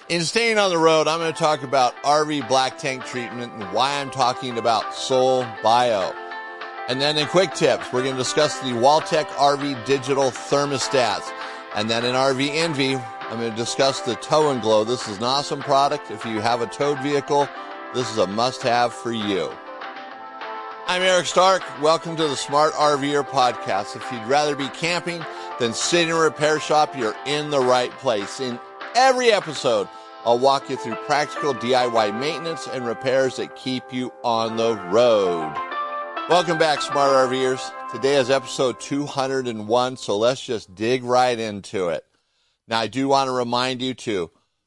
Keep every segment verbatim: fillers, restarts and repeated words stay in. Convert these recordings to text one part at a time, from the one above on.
In Staying on the Road, I'm going to talk about R V black tank treatment and why I'm talking about Sol Bio. And then in quick tips, we're going to discuss the Waltec R V digital thermostats. And then in R V Envy, I'm going to discuss the Tow and Glow. This is an awesome product. If you have a towed vehicle, this is a must-have for you. I'm Eric Stark. Welcome to the Smart RVer podcast. If you'd rather be camping than sitting in a repair shop, you're in the right place. In every episode, I'll walk you through practical D I Y maintenance and repairs that keep you on the road. Welcome back, Smart RVers. Today is episode two hundred one, so let's just dig right into it. Now, I do want to remind you to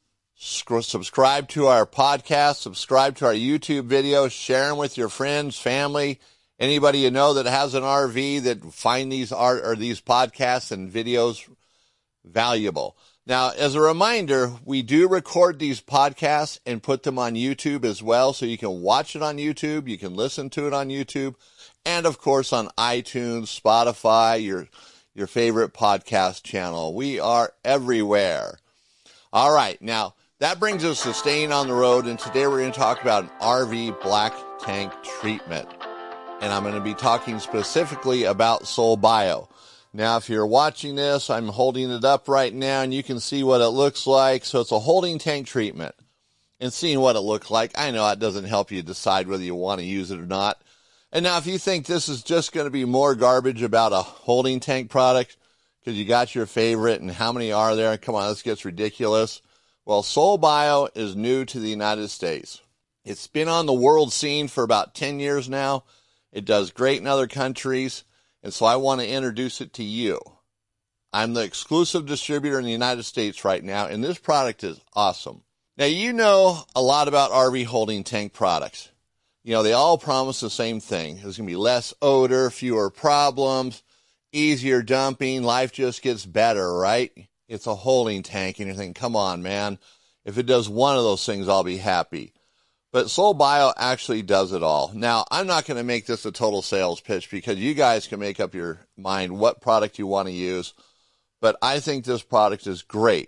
subscribe to our podcast, subscribe to our YouTube videos, share them with your friends, family, anybody you know that has an R V that find these art or these podcasts and videos valuable. Now, as a reminder, we do record these podcasts and put them on YouTube as well, so you can watch it on YouTube, you can listen to it on YouTube, and of course on iTunes, Spotify, your your favorite podcast channel. We are everywhere. All right, now that brings us to Staying on the Road, and today we're going to talk about an R V black tank treatment, and I'm going to be talking specifically about Sol Bio. Now, if you're watching this, I'm holding it up right now, and you can see what it looks like. So it's a holding tank treatment. And seeing what it looks like, I know it doesn't help you decide whether you want to use it or not. And now, if you think this is just going to be more garbage about a holding tank product, because you got your favorite, and how many are there? Come on, this gets ridiculous. Well, Sol Bio is new to the United States. It's been on the world scene for about ten years now. It does great in other countries. And so I want to introduce it to you. I'm the exclusive distributor in the United States right now, and this product is awesome. Now, you know a lot about R V holding tank products. You know, they all promise the same thing. There's going to be less odor, fewer problems, easier dumping. Life just gets better, right? It's a holding tank, and you're thinking, come on, man. If it does one of those things, I'll be happy. But Sol Bio actually does it all. Now, I'm not going to make this a total sales pitch because you guys can make up your mind what product you want to use. But I think this product is great.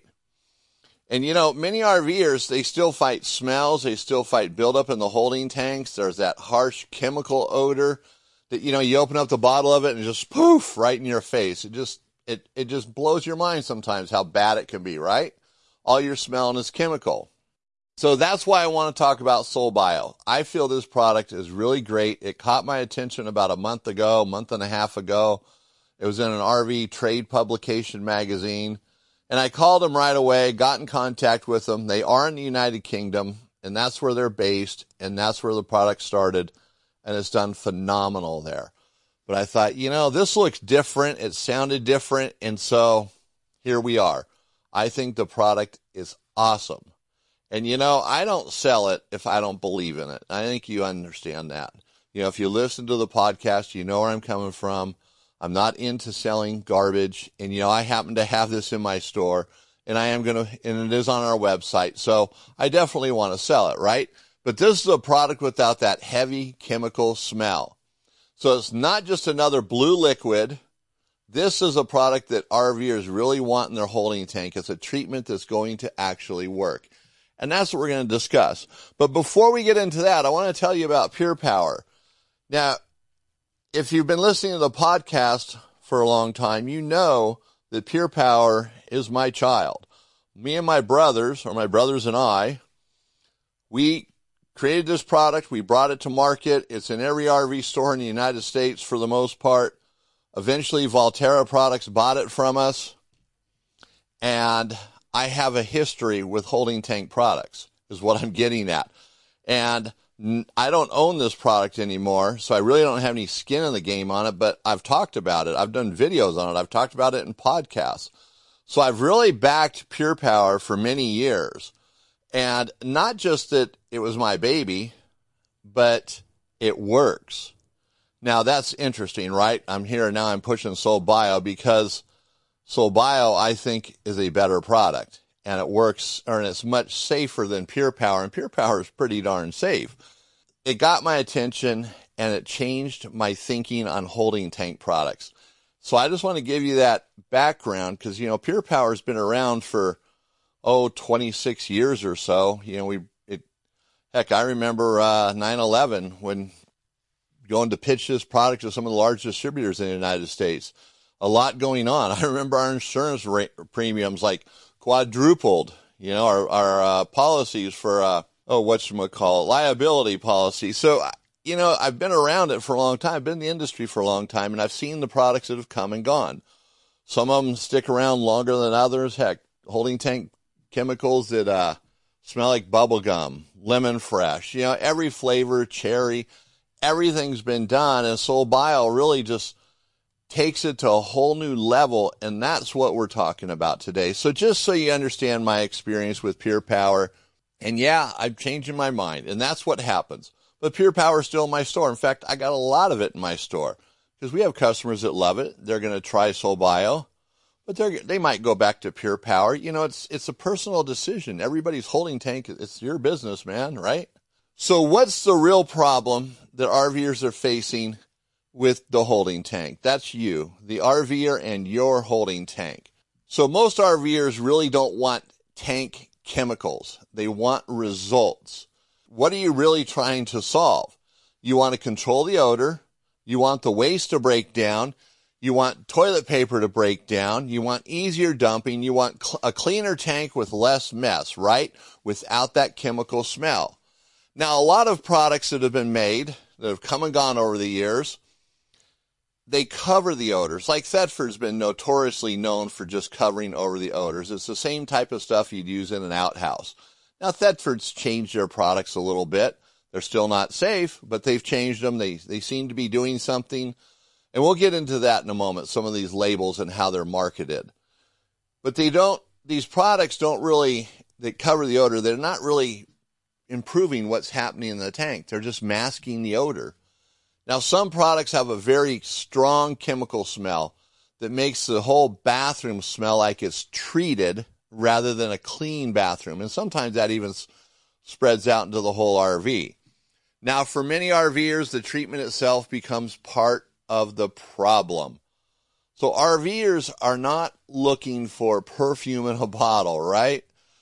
And, you know, many RVers, they still fight smells. They still fight buildup in the holding tanks. There's that harsh chemical odor that, you know, you open up the bottle of it and just poof, right in your face. It just, it, it just blows your mind sometimes how bad it can be, right? All you're smelling is chemical. So that's why I want to talk about Sol Bio. I feel this product is really great. It caught my attention about a month ago, month and a half ago. It was in an R V trade publication magazine. And I called them right away, got in contact with them. They are in the United Kingdom, and that's where they're based, and that's where the product started. And it's done phenomenal there. But I thought, you know, this looks different. It sounded different. And so here we are. I think the product is awesome. And, you know, I don't sell it if I don't believe in it. I think you understand that. You know, if you listen to the podcast, you know where I'm coming from. I'm not into selling garbage. And, you know, I happen to have this in my store, and I am going to, and it is on our website. So I definitely want to sell it, right? But this is a product without that heavy chemical smell. So it's not just another blue liquid. This is a product that RVers really want in their holding tank. It's a treatment that's going to actually work. And that's what we're going to discuss. But before we get into that, I want to tell you about Pure Power. Now, if you've been listening to the podcast for a long time, you know that Pure Power is my child. Me and my brothers, or my brothers and I, we created this product. We brought it to market. It's in every R V store in the United States for the most part. Eventually, Volterra Products bought it from us. And I have a history with holding tank products, is what I'm getting at. And I don't own this product anymore, so I really don't have any skin in the game on it, but I've talked about it. I've done videos on it. I've talked about it in podcasts. So I've really backed Pure Power for many years. And not just that it was my baby, but it works. Now, that's interesting, right? I'm here now, I'm pushing Sol Bio because Sol Bio, I think, is a better product, and it works, or it's much safer than Pure Power, and Pure Power is pretty darn safe. It got my attention, and it changed my thinking on holding tank products. So I just want to give you that background because, you know, Pure Power has been around for, oh, twenty-six years or so. You know, we, it, heck, I remember uh, nine eleven when going to pitch this product to some of the large distributors in the United States. A lot going on. I remember our insurance rate, premiums like quadrupled. You know, our, our uh, policies for, uh, oh, whatchamacallit, liability policy. So, you know, I've been around it for a long time. I've been in the industry for a long time, and I've seen the products that have come and gone. Some of them stick around longer than others. Heck, holding tank chemicals that uh, smell like bubble gum, lemon fresh, you know, every flavor, cherry, everything's been done. And SolBio really just takes it to a whole new level, and that's what we're talking about today. So just so you understand my experience with Pure Power, and yeah, I'm changing my mind, and that's what happens. But Pure Power is still in my store. In fact, I got a lot of it in my store because we have customers that love it. They're going to try SolBio, but they they might go back to Pure Power. You know, it's it's a personal decision. Everybody's holding tank. It's your business, man, right? So what's the real problem that RVers are facing with the holding tank? That's you, the RVer, and your holding tank. So most RVers really don't want tank chemicals. They want results. What are you really trying to solve? You want to control the odor. You want the waste to break down. You want toilet paper to break down. You want easier dumping. You want cl- a cleaner tank with less mess, right? Without that chemical smell. Now, a lot of products that have been made that have come and gone over the years, they cover the odors. Like Thetford's been notoriously known for just covering over the odors. It's the same type of stuff you'd use in an outhouse. Now, Thetford's changed their products a little bit. They're still not safe, but they've changed them. They they seem to be doing something. And we'll get into that in a moment, some of these labels and how they're marketed. But they don't, these products don't really, that cover the odor, they're not really improving what's happening in the tank. They're just masking the odor. Now, some products have a very strong chemical smell that makes the whole bathroom smell like it's treated rather than a clean bathroom. And sometimes that even s- spreads out into the whole R V. Now, for many RVers, the treatment itself becomes part of the problem. So RVers are not looking for perfume in a bottle, right?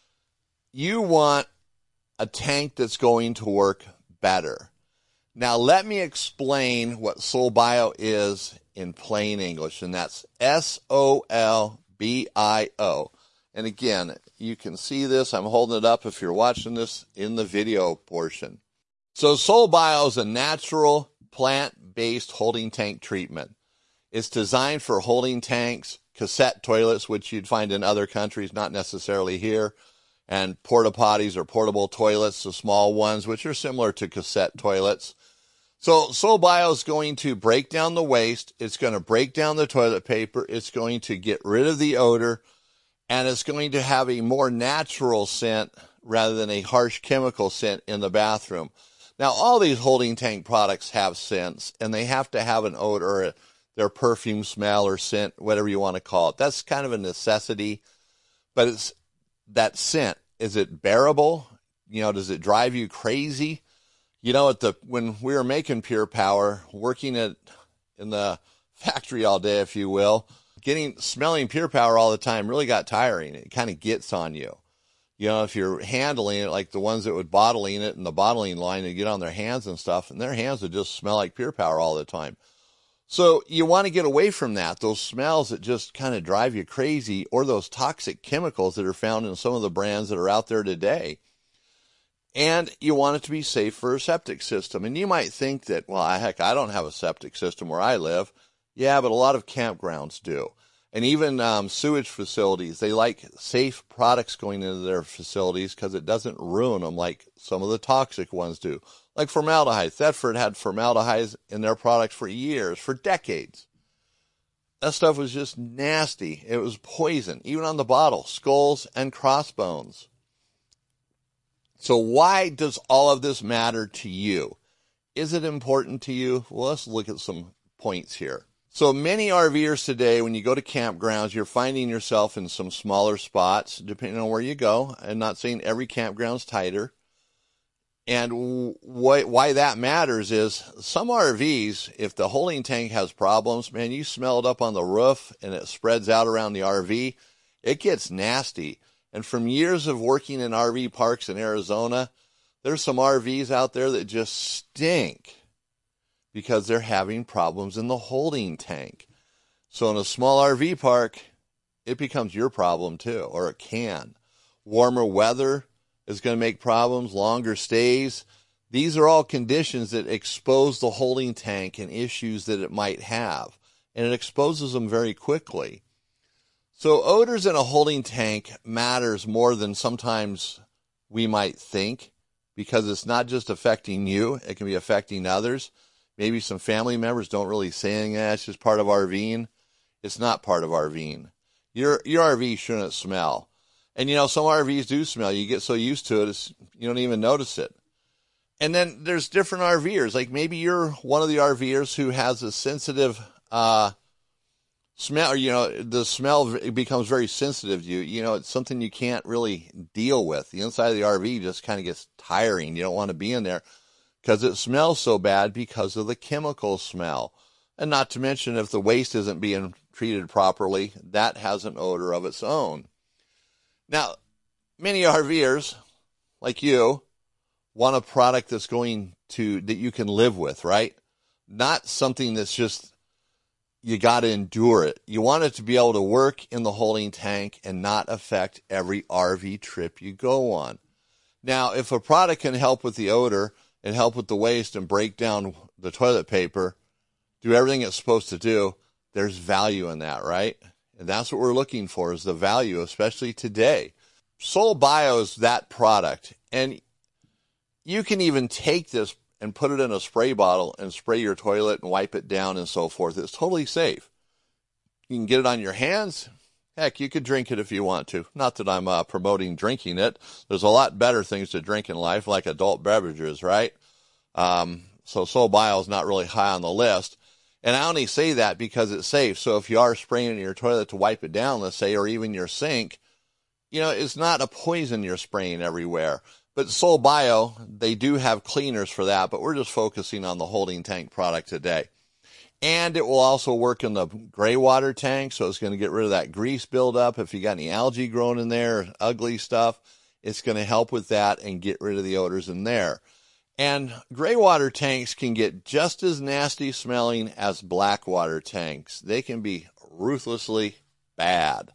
You want a tank that's going to work better. Now, let me explain what SolBio is in plain English, and that's S O L B I O. And again, you can see this. I'm holding it up if you're watching this in the video portion. So SolBio is a natural plant-based holding tank treatment. It's designed for holding tanks, cassette toilets, which you'd find in other countries, not necessarily here, and porta potties or portable toilets, the small ones, which are similar to cassette toilets. So SolBio is going to break down the waste. It's going to break down the toilet paper. It's going to get rid of the odor, and it's going to have a more natural scent rather than a harsh chemical scent in the bathroom. Now, all these holding tank products have scents, and they have to have an odor, their perfume smell or scent, whatever you want to call it. That's kind of a necessity, but it's that scent. Is it bearable? You know, does it drive you crazy? You know, at the when we were making Pure Power, working at in the factory all day, if you will, getting smelling Pure Power all the time really got tiring. It kind of gets on you. You know, if you're handling it like the ones that would bottling it in the bottling line, they get on their hands and stuff, and their hands would just smell like Pure Power all the time. So you want to get away from that, those smells that just kind of drive you crazy, or those toxic chemicals that are found in some of the brands that are out there today. And you want it to be safe for a septic system. And you might think that, well, heck, I don't have a septic system where I live. Yeah, but a lot of campgrounds do. And even um, sewage facilities, they like safe products going into their facilities because it doesn't ruin them like some of the toxic ones do. Like formaldehyde. Thetford had formaldehyde in their products for years, for decades. That stuff was just nasty. It was poison, even on the bottle, skulls and crossbones. So why does all of this matter to you? Is it important to you? Well, let's look at some points here. So many RVers today, when you go to campgrounds, you're finding yourself in some smaller spots, depending on where you go. I'm not saying every campground's tighter. And why, why that matters is some R Vs, if the holding tank has problems, man, you smell it up on the roof and it spreads out around the R V, it gets nasty. And from years of working in R V parks in Arizona, there's some R Vs out there that just stink because they're having problems in the holding tank. So in a small R V park, it becomes your problem too, or it can. Warmer weather is going to make problems, longer stays. These are all conditions that expose the holding tank and issues that it might have, and it exposes them very quickly. So odors in a holding tank matters more than sometimes we might think, because it's not just affecting you, it can be affecting others. Maybe some family members don't really say anything, that's just part of RVing. It's not part of RVing. Your your R V shouldn't smell. And you know, some R Vs do smell. You get so used to it, it's, you don't even notice it. And then there's different RVers. Like maybe you're one of the RVers who has a sensitive uh, smell, or, you know, the smell becomes very sensitive to you. You know, it's something you can't really deal with. The inside of the R V just kind of gets tiring. You don't want to be in there because it smells so bad because of the chemical smell. And not to mention, if the waste isn't being treated properly, that has an odor of its own. Now, many RVers, like you, want a product that's going to, that you can live with, right? Not something that's just, you got to endure it. You want it to be able to work in the holding tank and not affect every R V trip you go on. Now, if a product can help with the odor and help with the waste and break down the toilet paper, do everything it's supposed to do, there's value in that, right? And that's what we're looking for, is the value, especially today. SolBio is that product. And you can even take this and put it in a spray bottle and spray your toilet and wipe it down and so forth. It's totally safe. You can get it on your hands. Heck, you could drink it if you want to. Not that I'm uh, promoting drinking it. There's a lot better things to drink in life, like adult beverages, right? Um, so SolBio is not really high on the list. And I only say that because it's safe. So if you are spraying in your toilet to wipe it down, let's say, or even your sink, you know, it's not a poison you're spraying everywhere. But SolBio, they do have cleaners for that, but we're just focusing on the holding tank product today. And it will also work in the gray water tank, so it's going to get rid of that grease buildup. If you got any algae growing in there, ugly stuff, it's going to help with that and get rid of the odors in there. And gray water tanks can get just as nasty smelling as black water tanks. They can be ruthlessly bad.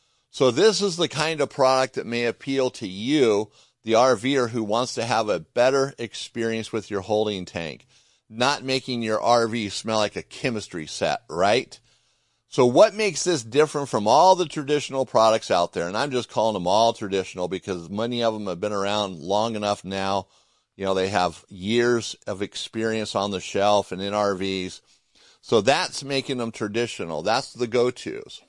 So this is the kind of product that may appeal to you, the RVer who wants to have a better experience with your holding tank, not making your R V smell like a chemistry set, right? So what makes this different from all the traditional products out there? And I'm just calling them all traditional because many of them have been around long enough now. You know, they have years of experience on the shelf and in R Vs. So that's making them traditional. That's the go-tos.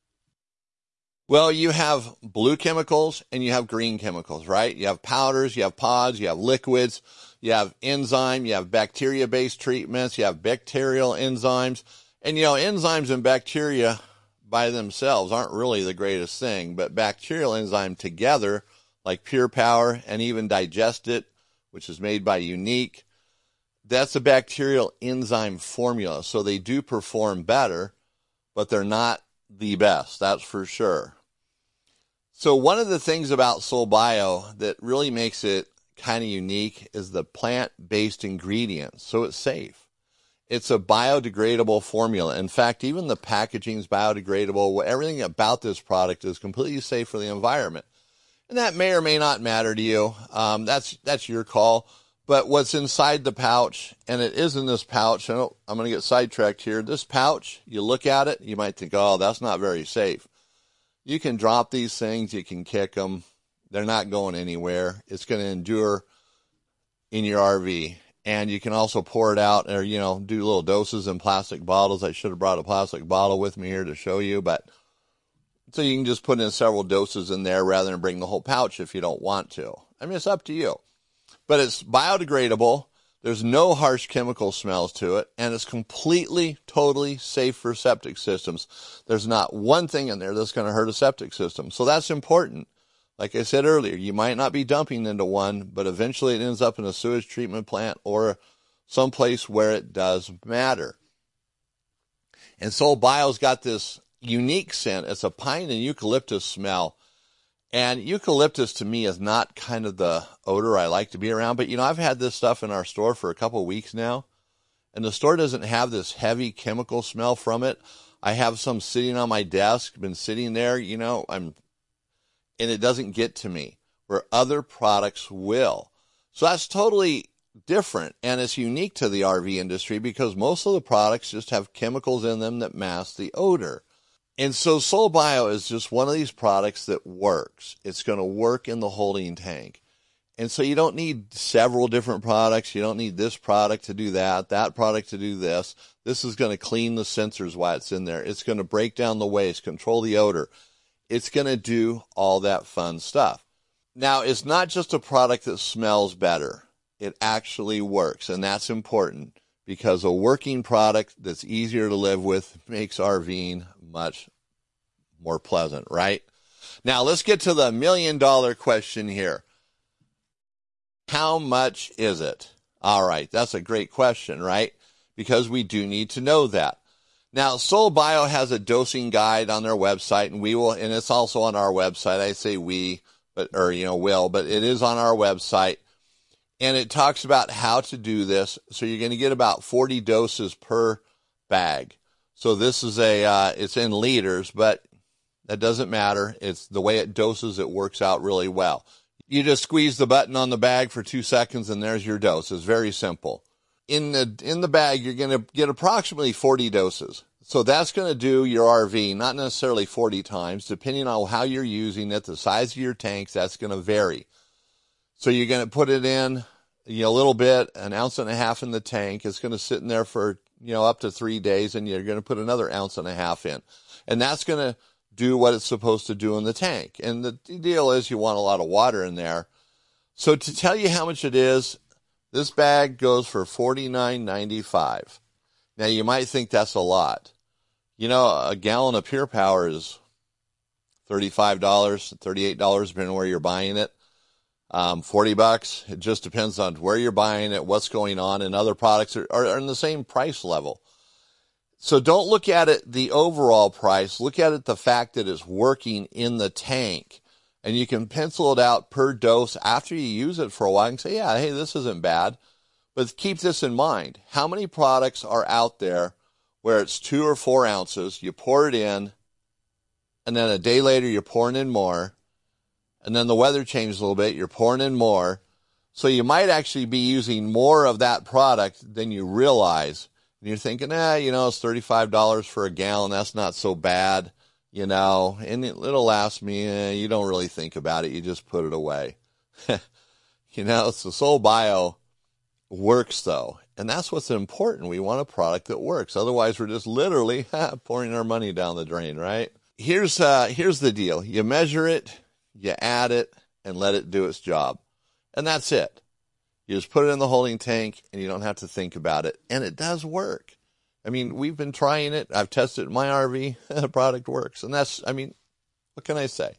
Well, you have blue chemicals and you have green chemicals, right? You have powders, you have pods, you have liquids, you have enzyme, you have bacteria-based treatments, you have bacterial enzymes. And, you know, enzymes and bacteria by themselves aren't really the greatest thing, but bacterial enzyme together, like Pure Power and even Digest It, which is made by Unique, that's a bacterial enzyme formula. So they do perform better, but they're not the best, that's for sure. So one of the things about SolBio that really makes it kind of unique is the plant-based ingredients. So it's safe. It's a biodegradable formula. In fact, even the packaging is biodegradable. Everything about this product is completely safe for the environment. And that may or may not matter to you. Um, that's that's your call. But what's inside the pouch, and it is in this pouch, and I'm going to get sidetracked here. This pouch, you look at it, you might think, oh, that's not very safe. You can drop these things, you can kick them. They're not going anywhere. It's going to endure in your R V. And you can also pour it out or, you know, do little doses in plastic bottles. I should have brought a plastic bottle with me here to show you, but so you can just put in several doses in there rather than bring the whole pouch if you don't want to. I mean, it's up to you. But it's biodegradable. There's no harsh chemical smells to it. And it's completely, totally safe for septic systems. There's not one thing in there that's going to hurt a septic system. So that's important. Like I said earlier, you might not be dumping into one, but eventually it ends up in a sewage treatment plant or someplace where it does matter. And SolBio's got this unique scent. It's a pine and eucalyptus smell. And eucalyptus to me is not kind of the odor I like to be around. But, you know, I've had this stuff in our store for a couple of weeks now. And the store doesn't have this heavy chemical smell from it. I have some sitting on my desk, been sitting there, you know, I'm, and it doesn't get to me, where other products will. So that's totally different, and it's unique to the R V industry because most of the products just have chemicals in them that mask the odor. And so SolBio is just one of these products that works. It's going to work in the holding tank. And so you don't need several different products. You don't need this product to do that, that product to do this. This is going to clean the sensors while it's in there. It's going to break down the waste, control the odor. It's going to do all that fun stuff. Now, it's not just a product that smells better. It actually works, and that's important because a working product that's easier to live with makes RVing much more pleasant, right? Now, let's get to the million-dollar question here. How much is it? All right, that's a great question, right? Because we do need to know that. Now, SolBio has a dosing guide on their website, and we will, and it's also on our website. I say we, but or you know, will, but it is on our website, and it talks about how to do this. So you're going to get about forty doses per bag. So this is a, uh, it's in liters, but that doesn't matter. It's the way it doses. It works out really well. You just squeeze the button on the bag for two seconds and there's your dose. It's very simple. In the, in the bag, you're going to get approximately forty doses. So that's going to do your R V, not necessarily forty times, depending on how you're using it, the size of your tanks, that's going to vary. So you're going to put it in, you know, a little bit, an ounce and a half in the tank. It's going to sit in there for, you know, up to three days, and you're going to put another ounce and a half in. And that's going to do what it's supposed to do in the tank. And the deal is you want a lot of water in there. So to tell you how much it is, this bag goes for forty-nine ninety-five. Now you might think that's a lot. You know, a gallon of Pure Power is thirty-five dollars, thirty-eight dollars, depending on where you're buying it. Um, forty bucks. It just depends on where you're buying it, what's going on, and other products are, are, are in the same price level. So don't look at it the overall price. Look at it the fact that it's working in the tank. And you can pencil it out per dose after you use it for a while and say, yeah, hey, this isn't bad. But keep this in mind. How many products are out there where it's two or four ounces, you pour it in, and then a day later you're pouring in more, and then the weather changes a little bit, you're pouring in more. So you might actually be using more of that product than you realize. And you're thinking, eh, you know, it's thirty-five dollars for a gallon. That's not so bad, you know, and it, it'll last me. Eh, you don't really think about it. You just put it away. You know, so SolBio works, though. And that's what's important. We want a product that works. Otherwise, we're just literally pouring our money down the drain, right? Here's, uh, here's the deal. You measure it, you add it, and let it do its job. And that's it. You just put it in the holding tank, and you don't have to think about it. And it does work. I mean, we've been trying it. I've tested it in my R V. The product works. And that's, I mean, what can I say?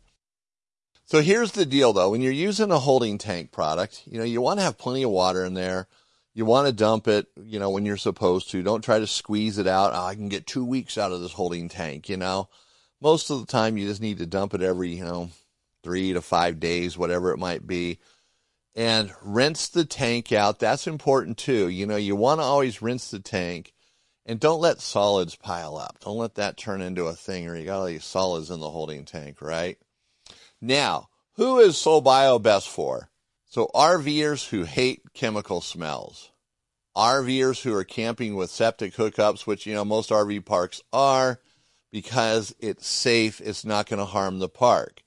So here's the deal, though. When you're using a holding tank product, you know, you want to have plenty of water in there. You want to dump it, you know, when you're supposed to. Don't try to squeeze it out. Oh, I can get two weeks out of this holding tank, you know. Most of the time, you just need to dump it every, you know, three to five days, whatever it might be. And rinse the tank out. That's important too. You know, you want to always rinse the tank, and don't let solids pile up. Don't let that turn into a thing, or you got all these solids in the holding tank, right? Now, who is SolBio best for? So RVers who hate chemical smells, RVers who are camping with septic hookups, which, you know, most R V parks are, because it's safe. It's not going to harm the park.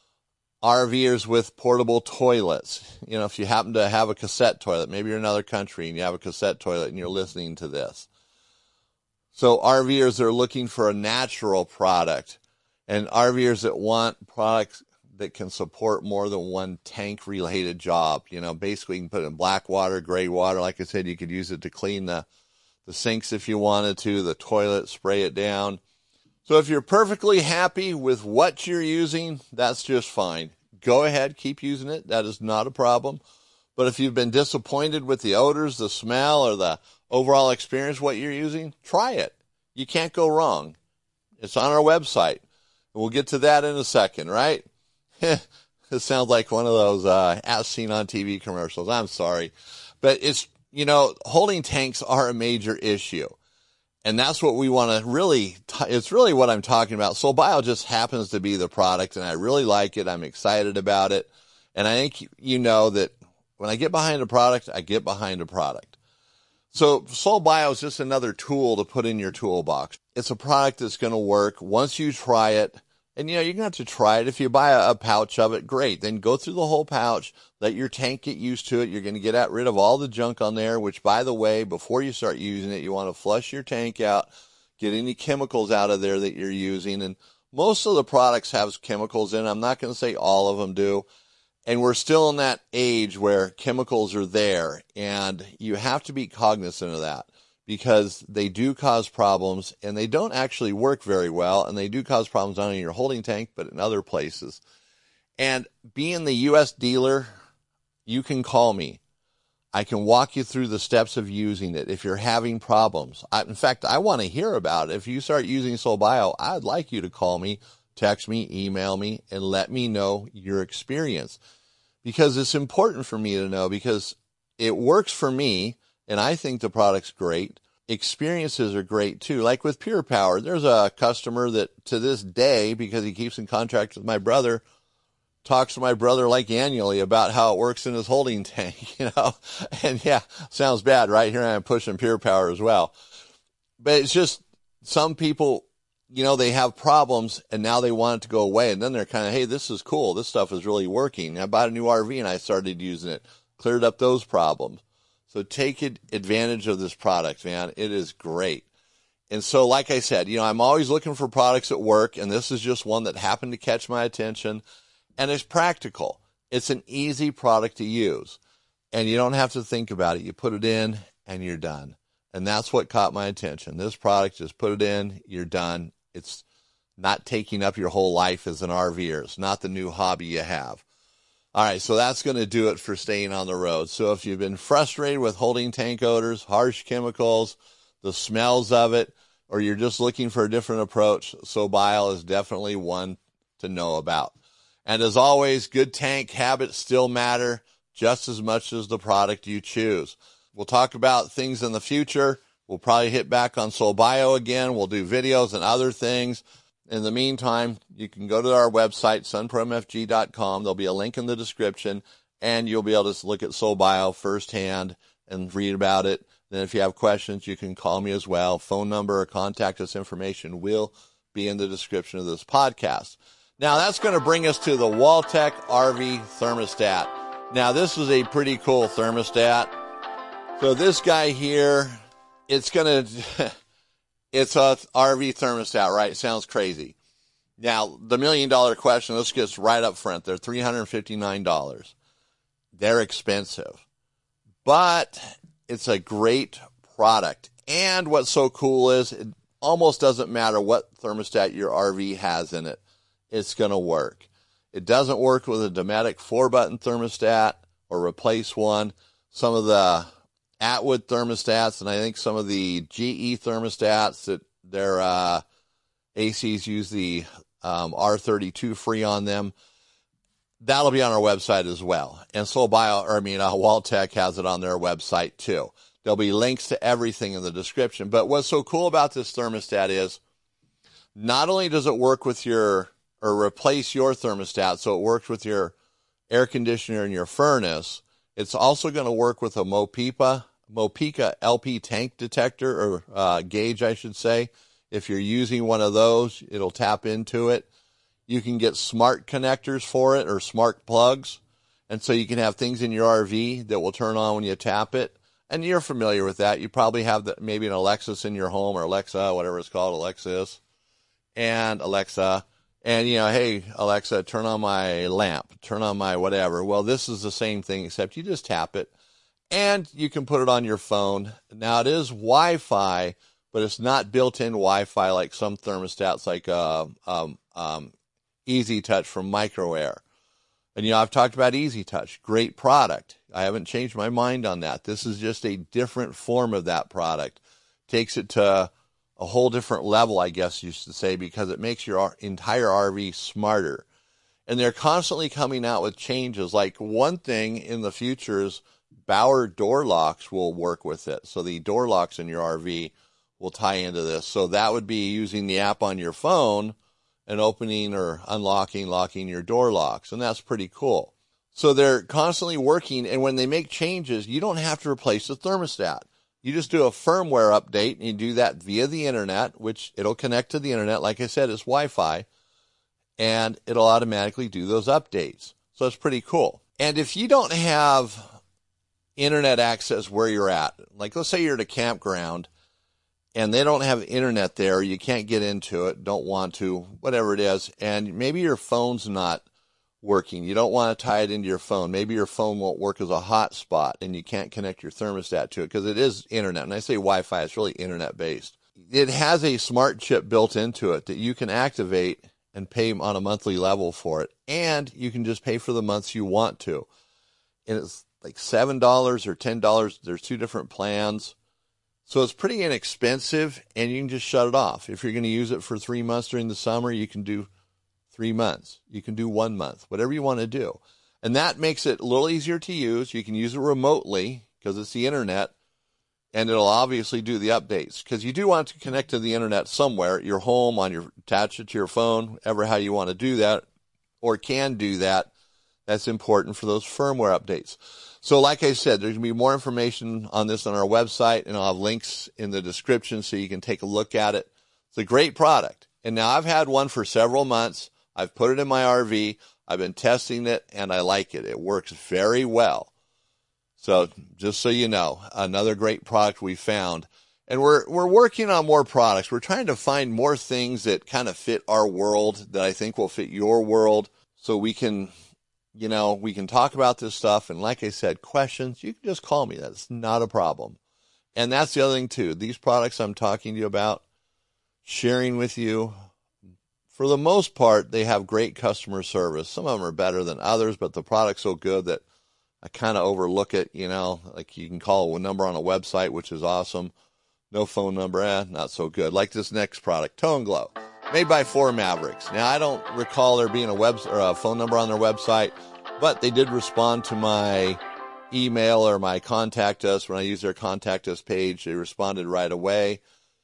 RVers with portable toilets. You know, if you happen to have a cassette toilet, maybe you're in another country and you have a cassette toilet and you're listening to this. So RVers are looking for a natural product, and RVers that want products that can support more than one tank related job. You know, basically you can put it in black water, gray water. Like I said, you could use it to clean the, the sinks if you wanted to, the toilet, spray it down. So if you're perfectly happy with what you're using, that's just fine. Go ahead, keep using it. That is not a problem. But if you've been disappointed with the odors, the smell, or the overall experience, what you're using, try it. You can't go wrong. It's on our website. We'll get to that in a second, right? It sounds like one of those uh, as seen on T V commercials. I'm sorry. But it's, you know, holding tanks are a major issue. And that's what we want to really, t- it's really what I'm talking about. SolBio just happens to be the product, and I really like it. I'm excited about it. And I think you know that when I get behind a product, I get behind a product. So SolBio is just another tool to put in your toolbox. It's a product that's going to work once you try it. And, you know, you're going to have to try it. If you buy a, a pouch of it, great. Then go through the whole pouch. Let your tank get used to it. You're going to get out, rid of all the junk on there, which, by the way, before you start using it, you want to flush your tank out, get any chemicals out of there that you're using. And most of the products have chemicals in. I'm not going to say all of them do. And we're still in that age where chemicals are there. And you have to be cognizant of that, because they do cause problems, and they don't actually work very well, and they do cause problems not only in your holding tank, but in other places. And being the U S dealer, you can call me. I can walk you through the steps of using it if you're having problems. I, in fact, I want to hear about it. If you start using SolBio, I'd like you to call me, text me, email me, and let me know your experience. Because it's important for me to know, because it works for me, and I think the product's great. Experiences are great too. Like with Pure Power, there's a customer that to this day, because he keeps in contact with my brother, talks to my brother like annually about how it works in his holding tank, you know. And yeah, sounds bad, right? Here I am pushing Pure Power as well. But it's just some people, you know, they have problems and now they want it to go away. And then they're kind of, hey, this is cool. This stuff is really working. I bought a new R V and I started using it, cleared up those problems. So take advantage of this product, man. It is great. And so, like I said, you know, I'm always looking for products that work, and this is just one that happened to catch my attention. And it's practical. It's an easy product to use, and you don't have to think about it. You put it in, and you're done. And that's what caught my attention. This product, just put it in, you're done. It's not taking up your whole life as an RVer. It's not the new hobby you have. All right, so that's going to do it for staying on the road. So if you've been frustrated with holding tank odors, harsh chemicals, the smells of it, or you're just looking for a different approach, SolBio is definitely one to know about. And as always, good tank habits still matter just as much as the product you choose. We'll talk about things in the future. We'll probably hit back on SolBio again. We'll do videos and other things. In the meantime, you can go to our website, sunpro m f g dot com. There'll be a link in the description, and you'll be able to look at SolBio firsthand and read about it. Then if you have questions, you can call me as well. Phone number or contact us information will be in the description of this podcast. Now, that's going to bring us to the Waltech R V thermostat. Now, this is a pretty cool thermostat. So this guy here, it's going to... It's a R V thermostat, right? Sounds crazy. Now, the million dollar question, let's get right up front. They're three hundred fifty-nine dollars. They're expensive, but it's a great product. And what's so cool is it almost doesn't matter what thermostat your R V has in it. It's going to work. It doesn't work with a Dometic four button thermostat or replace one. Some of the Atwood thermostats, and I think some of the G E thermostats that their uh, A Cs use the um, R thirty-two free on them. That'll be on our website as well. And SolBio, or I mean, uh, Waltech has it on their website too. There'll be links to everything in the description. But what's so cool about this thermostat is not only does it work with your, or replace your thermostat, so it works with your air conditioner and your furnace, it's also going to work with a Mopica, Mopica L P tank detector, or uh, gauge, I should say. If you're using one of those, it'll tap into it. You can get smart connectors for it, or smart plugs. And so you can have things in your R V that will turn on when you tap it. And you're familiar with that. You probably have the, maybe an Alexis in your home, or Alexa, whatever it's called, Alexis, and Alexa. And, you know, hey, Alexa, turn on my lamp, turn on my whatever. Well, this is the same thing, except you just tap it, and you can put it on your phone. Now, it is Wi-Fi, but it's not built-in Wi-Fi like some thermostats, like uh, um, um, Easy Touch from Microair. And, you know, I've talked about Easy Touch. Great product. I haven't changed my mind on that. This is just a different form of that product. Takes it to a whole different level, I guess you should say, because it makes your entire R V smarter. And they're constantly coming out with changes. Like one thing in the future is Bauer door locks will work with it. So the door locks in your R V will tie into this. So that would be using the app on your phone and opening or unlocking, locking your door locks. And that's pretty cool. So they're constantly working. And when they make changes, you don't have to replace the thermostat. You just do a firmware update, and you do that via the internet, which it'll connect to the internet. Like I said, it's Wi-Fi, and it'll automatically do those updates. So it's pretty cool. And if you don't have internet access where you're at, like let's say you're at a campground and they don't have internet there, you can't get into it, don't want to, whatever it is, and maybe your phone's not working. You don't want to tie it into your phone. Maybe your phone won't work as a hotspot and you can't connect your thermostat to it because it is internet. And I say Wi-Fi, it's really internet based. It has a smart chip built into it that you can activate and pay on a monthly level for it. And you can just pay for the months you want to. And it's like seven dollars or ten dollars. There's two different plans. So it's pretty inexpensive and you can just shut it off. If you're going to use it for three months during the summer, you can do three months. You can do one month, whatever you want to do. And that makes it a little easier to use. You can use it remotely because it's the internet, and it'll obviously do the updates because you do want to connect to the internet somewhere, at your home, on your, attach it to your phone, ever how you want to do that or can do that. That's important for those firmware updates. So like I said, there's going to be more information on this on our website, and I'll have links in the description so you can take a look at it. It's a great product. And now I've had one for several months. I've put it in my R V. I've been testing it, and I like it. It works very well. So just so you know, another great product we found. And we're we're working on more products. We're trying to find more things that kind of fit our world, that I think will fit your world, so we can, you know, we can talk about this stuff. And like I said, questions, you can just call me. That's not a problem. And that's the other thing, too. These products I'm talking to you about, sharing with you, for the most part, they have great customer service. Some of them are better than others, but the product's so good that I kind of overlook it, you know. Like you can call a number on a website, which is awesome. No phone number, eh, not so good. Like this next product, Tow and Glow, made by four Mavericks. Now, I don't recall there being a web or a phone number on their website, but they did respond to my email or my contact us. When I used their contact us page, they responded right away.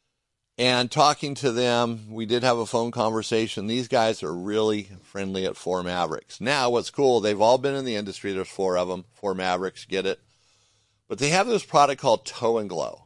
And talking to them, we did have a phone conversation. These guys are really friendly at four Mavericks. Now, what's cool, they've all been in the industry. There's four of them, four Mavericks, get it? But they have this product called Tow and Glow.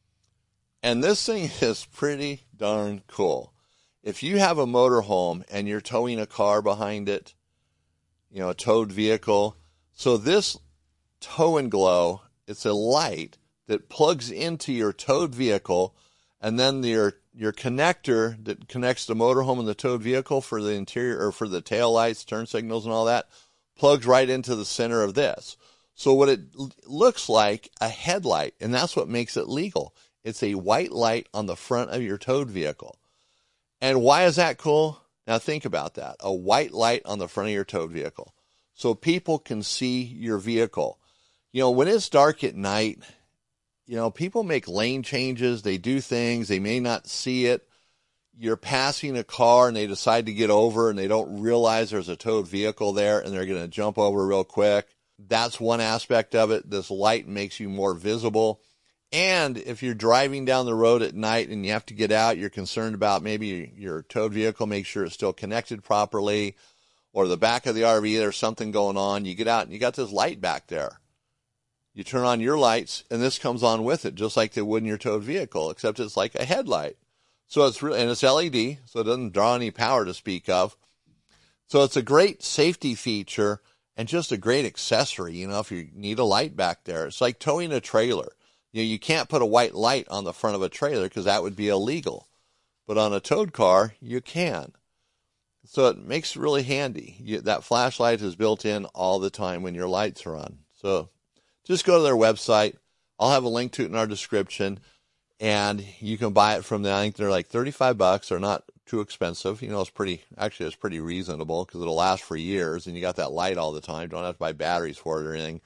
And this thing is pretty darn cool. If you have a motorhome and you're towing a car behind it, you know, a towed vehicle. So this Tow and Glow, it's a light that plugs into your towed vehicle, and then your your connector that connects the motorhome and the towed vehicle for the interior or for the tail lights, turn signals, and all that plugs right into the center of this. So what it l- looks like a headlight, and that's what makes it legal. It's a white light on the front of your towed vehicle. And why is that cool? Now think about that. A white light on the front of your towed vehicle. So people can see your vehicle. You know, when it's dark at night, you know, people make lane changes. They do things. They may not see it. You're passing a car and they decide to get over and they don't realize there's a towed vehicle there and they're going to jump over real quick. That's one aspect of it. This light makes you more visible. And if you're driving down the road at night and you have to get out, you're concerned about maybe your towed vehicle, make sure it's still connected properly, or the back of the R V, there's something going on. You get out and you got this light back there. You turn on your lights and this comes on with it, just like they would in your towed vehicle, except it's like a headlight. So it's really, and it's L E D, so it doesn't draw any power to speak of. So it's a great safety feature and just a great accessory, you know, if you need a light back there. It's like towing a trailer. You know, you can't put a white light on the front of a trailer because that would be illegal. But on a towed car, you can. So it makes it really handy. You, that flashlight is built in all the time when your lights are on. So just go to their website. I'll have a link to it in our description. And you can buy it from them. I think they're like thirty-five bucks. They're not too expensive. You know, it's pretty, actually it's pretty reasonable because it'll last for years and you got that light all the time. Don't have to buy batteries for it or anything.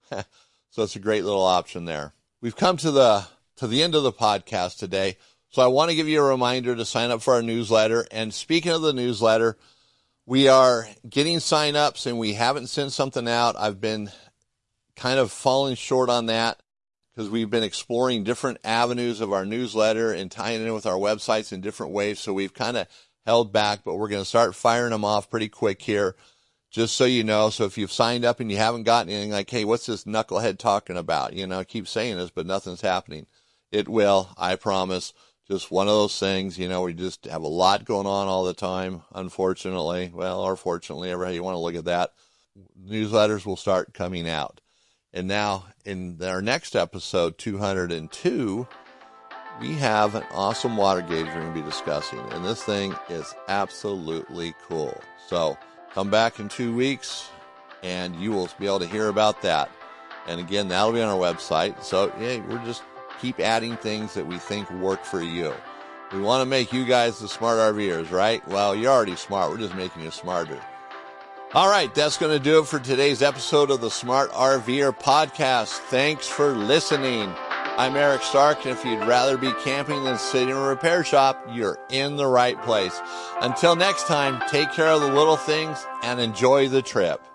So it's a great little option there. We've come to the, to the end of the podcast today. So I want to give you a reminder to sign up for our newsletter. And speaking of the newsletter, We are getting sign-ups, and we haven't sent something out. I've been kind of falling short on that because we've been exploring different avenues of our newsletter and tying it in with our websites in different ways. So we've kind of held back, but we're going to start firing them off pretty quick here, just so you know. So if you've signed up and you haven't gotten anything like, hey, what's this knucklehead talking about? You know, I keep saying this, but nothing's happening. It will, I promise. Just one of those things, you know, we just have a lot going on all the time, unfortunately. Well, or fortunately, however you want to look at that. Newsletters will start coming out. And now, in our next episode, two hundred two, we have an awesome water gauge we're going to be discussing. And this thing is absolutely cool. So, come back in two weeks, and you will be able to hear about that. And again, that'll be on our website. So, yeah, we're just keep adding things that we think work for you. We want to make you guys the smart RVers, right? Well, you're already smart. We're just making you smarter. All right, that's going to do it for today's episode of the Smart RVer podcast. Thanks for listening. I'm Eric Stark, and if you'd rather be camping than sitting in a repair shop, you're in the right place. Until next time, take care of the little things and enjoy the trip.